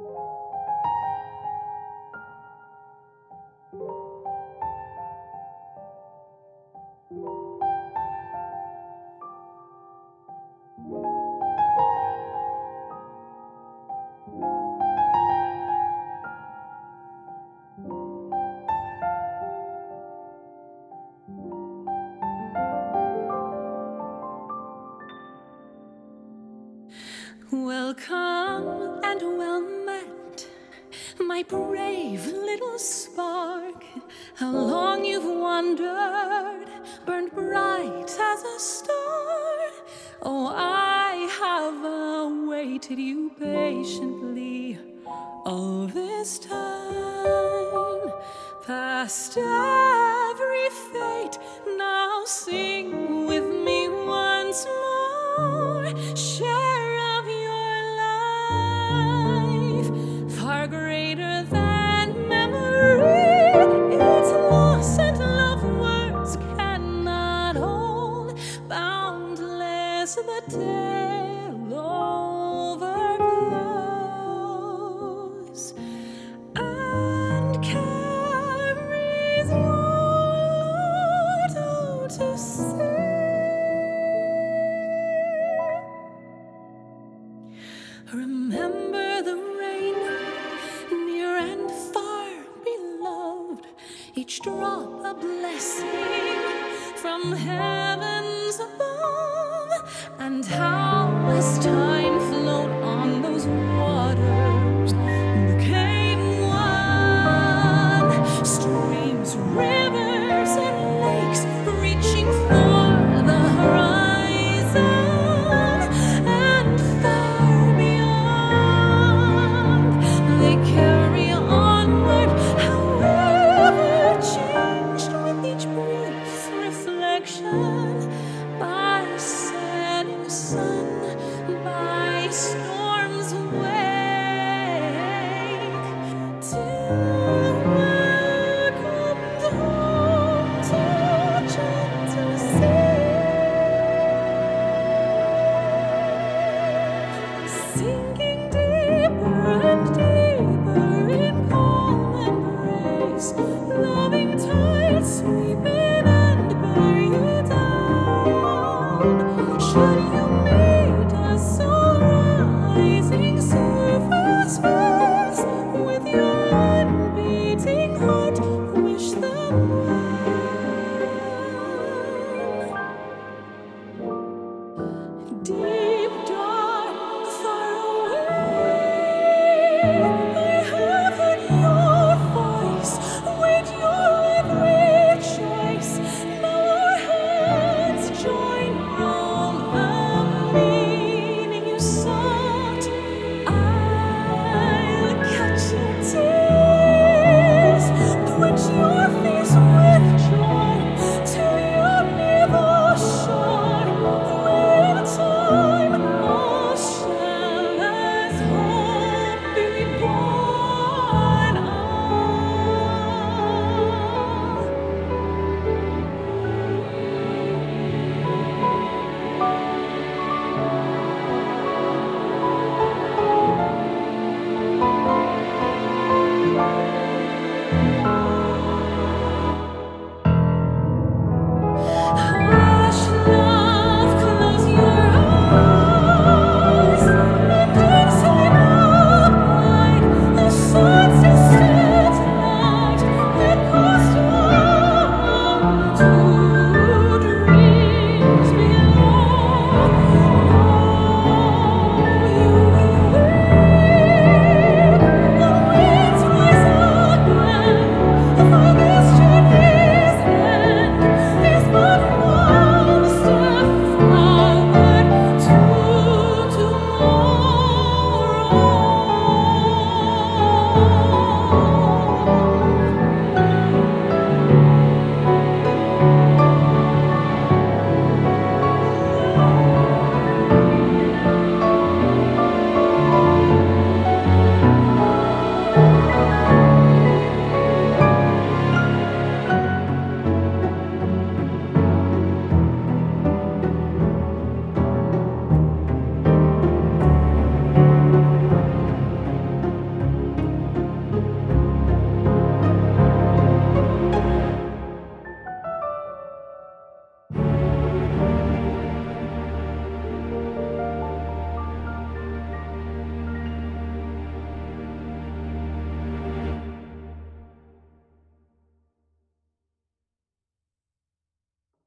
Welcome and well met, my brave little spark. How long you've wandered, burned bright as a star. Oh, I have awaited you patiently all this time. Past every fate, now sing with me once more. Share of your life, far greater than memory. Its loss and love words cannot hold. Boundless the tale overflows and carries your Lord to sea. Remember the rain, near and far beloved, each drop a blessing from heavens above. And how as time flowed on those waters became one, streams, rivers, and lakes reaching for the horizon, and far beyond they carry onward, however changed with each brief reflection, by setting sun, by storms wake, till welcomed home to gentle sea, sinking deeper and deeper in calm embrace, loving tides sweeping and bear you down. Should you meet a soul rising surface space, with your unbeating heart wish them well. Dear